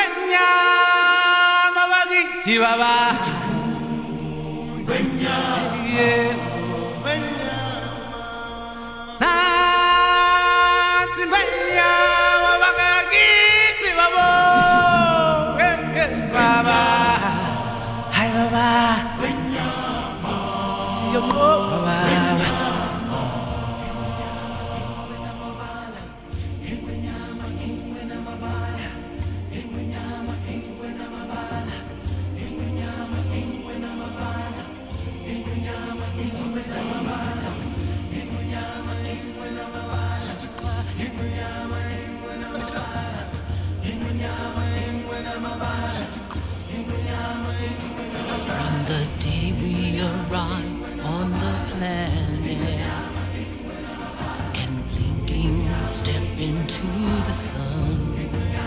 From the day we arrive on the planet and blinking step into the sun,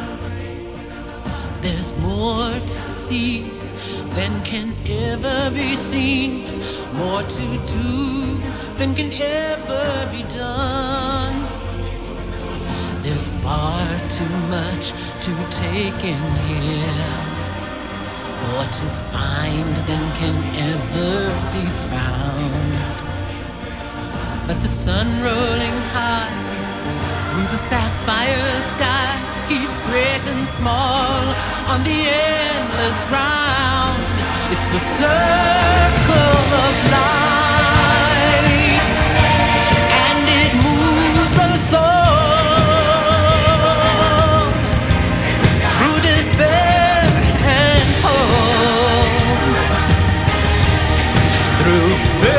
there's more to see than can ever be seen, more to do than can ever be done. There's far too much to take in here, more to find than can ever be found. But the sun rolling high through the sapphire sky keeps great and small on the endless round. It's the circle of life, and it moves us all through despair and hope, through faith